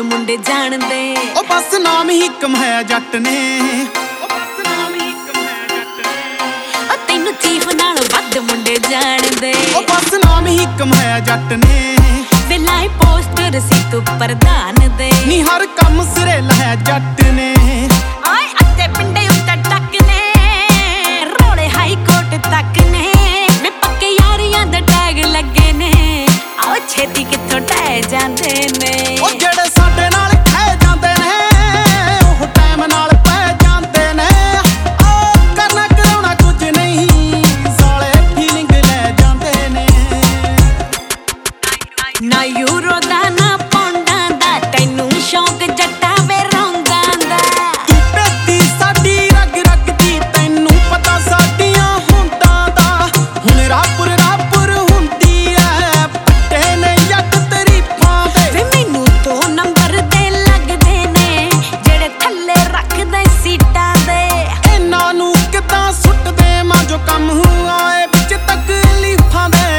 ਮੁੰਡੇ ਜਾਣਦੇ। ਉਹ ਬਸ ਨਾਮ ਹੀ ਕਮਾਇਆ ਜੱਟ ਨੇ, ਤੈਨੂੰ ਚੀਫ ਨਾਲੋਂ ਵੱਧ ਮੁੰਡੇ ਜਾਣਦੇ। ਉਹ ਬਸ ਨਾਮ ਹੀ ਕਮਾਇਆ ਜੱਟ ਨੇ, ਵੇਲਾਏ ਪੋਸਟਰ ਸੀ ਤੂੰ ਪ੍ਰਧਾਨ ਦੇ। ਨੀ ਹਰ ਕੰਮ ਸਿਰੇ ਲਾਇਆ ਜੱਟ ਨੇ। ਓਏ ਅੱਤੇ ਪਿੰਡੇ ਉੱਤੇ ਟੱਕ ਨੇ, ਰੋਲੇ ਹਾਈ ਕੋਰਟ ਤੱਕ ਨੇ। ਵੇ ਪੱਕੇ ਯਾਰੀਆਂ ਦੇ ਟੈਗ ਲੱਗੇ ਨੇ, ਆਓ ਛੇਤੀ ਕਿੱਥੋਂ ਟਹਿ ਜਾਂਦੇ ਨੇ। ਉਹ ਜਿਹੜੇ ਸਾਡੇ ਨਾਲ ਖਹਿ ਜਾਂਦੇ ਨੇ, ਉਹ ਟਾਈਮ ਨਾਲ ਪੈ ਜਾਂਦੇ ਨੇ। ਉਹ ਕਰਨਾ ਕਰਾਉਣਾ ਕੁਝ ਨਹੀਂ, ਸਾਲੇ ਫੀਲਿੰਗ ਲੈ ਜਾਂਦੇ ਨੇ। ਨਾ ਯੂਰੋ ਦਾ ਨਾ ਪੌਂਡਾਂ ਦਾ, ਤੈਨੂੰ ਸ਼ੌਕ ਜੱਟਾਂ ਵੇ ਰੌਂਦਾਂ ਦਾ। ਤੂੰ ਬੇਟੀ ਸਾਡੀ ਰਗ ਰਗ ਦੀ, ਤੈਨੂੰ ਪਤਾ ਸਾਡੀਆਂ ਹੁੰਦਾਂ ਦਾ। ਹੁਣ ਰਾਪੁਰ ਹੁੰਦੀ ਐ, ਪੱਟੇ ਨੇ ਜੱਟ ਤਰੀਫਾਂ ਦੇ। ਵੇ ਮੈਨੂੰ ਦੋ ਨੰਬਰ ਦੇ ਲੱਗਦੇ ਨੇ, ਜਿਹੜੇ ਥੱਲੇ ਰੱਖਦੇ ਸੀਟਾਂ ਦੇ। ਇਹਨਾਂ ਨੂੰ ਕਿੱਦਾਂ ਸੁੱਟਦੇ ਮਾਂ ਜੋ ਕੰਮ ਆਏ ਵਿੱਚ ਤਕਲੀਫਾਂ ਦੇ।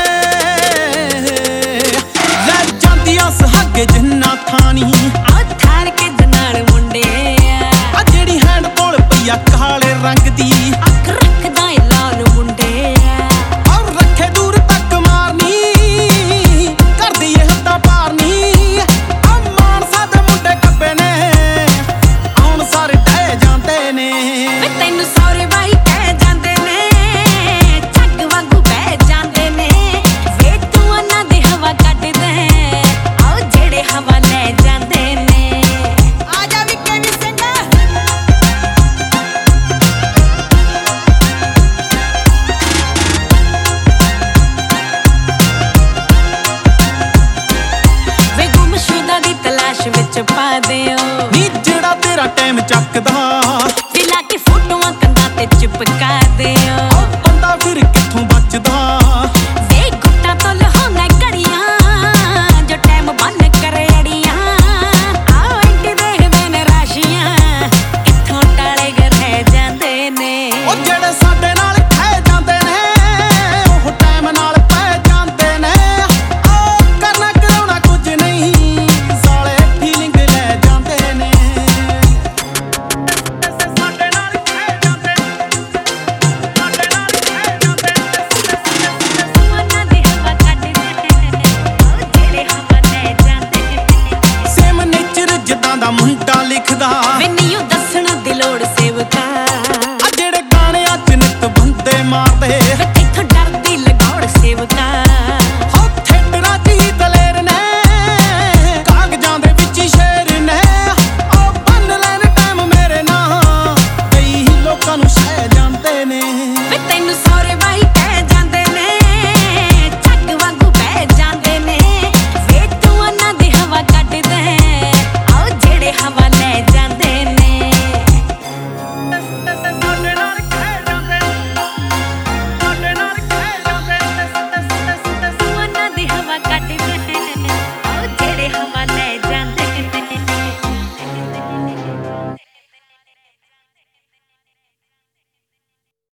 ਲੈ ਜਾਂਦੀਆਂ ਸੁਹਾਗੇ ਜਿੰਨਾ ਥਾਣੀ, ਆ ਥਾਰ ਕੇ ਨਾਲ ਮੁੰਡੇ ਆ ਜਿਹੜੀ ਹੈਂਡ ਕੋਲ ਪਈਆ ਕਾਲੇ ਰੰਗ ਦੀ। ਅੱਖ ਰੱਖਦਾ ਏ ਲਾਲ ਮੁੰਡੇ ਔਰ ਰੱਖੇ ਦੂਰ ਤੱਕ ਮਾਰਨੀ, ਕਰਦੀ ਇਹ ਹੱਦਾਂ ਪਾਰਨੀ। ਆ ਮਾਨਸਾ ਦੇ ਮੁੰਡੇ ਕੱਬੇ ਨੇ, ਆਉਣ ਸਾਰੇ ਟਹਿ ਜਾਂਦੇ ਨੇ। ਵੇ ਤੈਨੂੰ ਸੌਰੇ ਬਾਈ ਕਹਿ ਜਾਂਦੇ ਨੇ, ਝੱਗ ਵਾਂਗੂ ਬਹਿ ਜਾਂਦੇ ਨੇ। ਵੇ ਤੂੰ ਉਹਨਾਂ ਦੀ ਹਵਾ ਕੱਢਦੇ, ਆਓ ਜਿਹੜੇ ਹਵਾ ਲੈ ਜਾਂਦੇ ਨੇ। ਆ ਜਾ ਵੀ ਕਹਿੰਦੀ ਸਿੰਘਾ। ਵੇ ਗੁੰਮਸ਼ੁਦਾ ਦੀ ਤਲਾਸ਼ ਵਿੱਚ ਪਾ ਦਿਓ। ਨੀ ਜਿਹੜਾ ਤੇਰਾ ਟਾਈਮ ਚੱਕ